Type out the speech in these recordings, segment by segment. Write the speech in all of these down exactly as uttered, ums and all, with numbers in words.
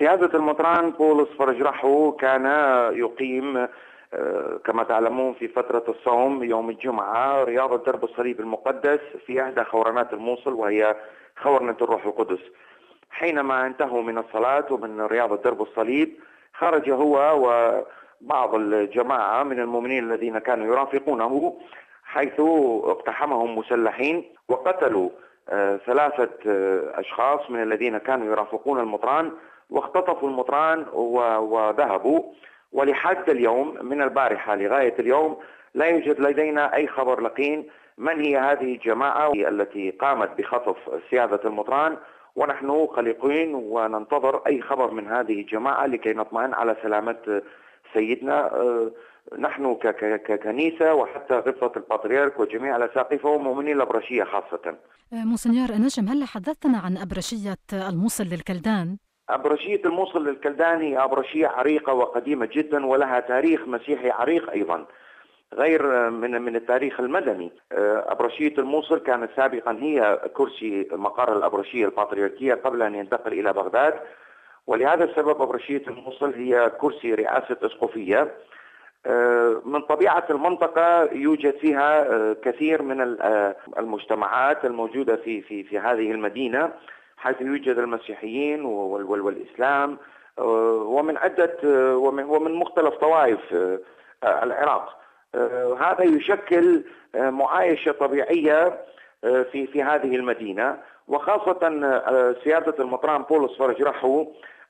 سيادة المطران بولس فرج رحو كان يقيم كما تعلمون في فترة الصوم يوم الجمعة رياضة درب الصليب المقدس في إحدى خورنات الموصل، وهي خورنة الروح القدس. حينما انتهوا من الصلاة ومن رياضة درب الصليب خرج هو وبعض الجماعة من المؤمنين الذين كانوا يرافقونه، حيث اقتحمهم مسلحين وقتلوا ثلاثة أشخاص من الذين كانوا يرافقون المطران، واختطفوا المطران وذهبوا. ولحد اليوم من البارحة لغاية اليوم لا يوجد لدينا أي خبر لقين من هي هذه الجماعة التي قامت بخطف سيادة المطران، ونحن قلقين وننتظر أي خبر من هذه الجماعة لكي نطمئن على سلامة سيدنا. نحن ككنيسة وحتى غبطة البطريرك وجميع الأساقفة ومؤمنين الأبرشية خاصة. مونسنيور نجم، هل حدثنا عن أبرشية الموصل للكلدان؟ أبرشية الموصل للكلدان هي أبرشية عريقة وقديمة جدا، ولها تاريخ مسيحي عريق أيضا غير من من التاريخ المدني. أبرشية الموصل كانت سابقا هي كرسي مقر الأبرشية البطريركية قبل أن ينتقل إلى بغداد، ولهذا السبب أبرشية الموصل هي كرسي رئاسة أسقفية. من طبيعة المنطقة يوجد فيها كثير من المجتمعات الموجودة في في في هذه المدينة، حيث يوجد المسيحيين والإسلام ومن عدة ومن مختلف طوائف العراق. هذا يشكل معايشة طبيعية في في هذه المدينة، وخاصة سيادة المطران بولس فرج رحو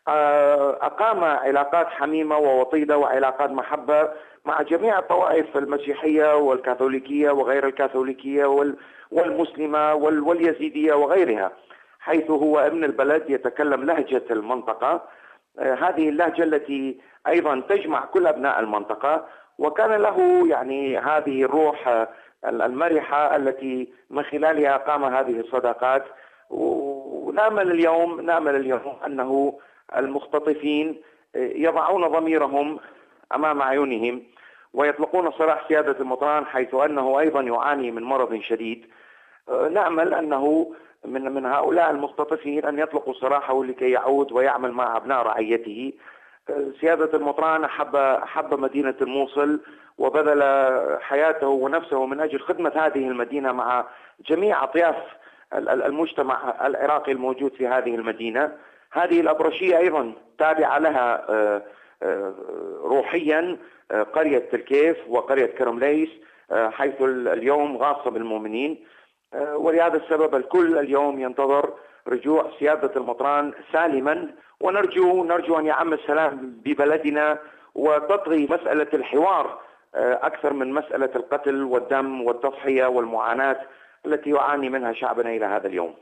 أقام علاقات حميمة ووطيدة وعلاقات محبة مع جميع الطوائف المسيحية والكاثوليكية وغير الكاثوليكية والمسلمة واليزيدية وغيرها، حيث هو ابن البلد يتكلم لهجة المنطقة، هذه اللهجة التي أيضا تجمع كل أبناء المنطقة. وكان له يعني هذه الروح المرحة التي من خلالها قام هذه الصداقات. ونأمل اليوم نأمل اليوم أنه المختطفين يضعون ضميرهم أمام عيونهم ويطلقون سراح سيادة المطران، حيث أنه أيضا يعاني من مرض شديد. نأمل أنه من من هؤلاء المختطفين أن يطلقوا سراحه لكي يعود ويعمل مع أبناء رعيته. سيادة المطران أحب أحب مدينة الموصل وبذل حياته ونفسه من أجل خدمة هذه المدينة مع جميع أطياف المجتمع العراقي الموجود في هذه المدينة. هذه الأبرشية أيضا تابعة لها روحيا قرية تلكيف وقرية كرمليس، حيث اليوم غاصة بالمؤمنين. ولهذا السبب الكل اليوم ينتظر رجوع سيادة المطران سالما، ونرجو نرجو أن يعم السلام ببلدنا وتطغي مسألة الحوار أكثر من مسألة القتل والدم والتضحية والمعاناة التي يعاني منها شعبنا إلى هذا اليوم.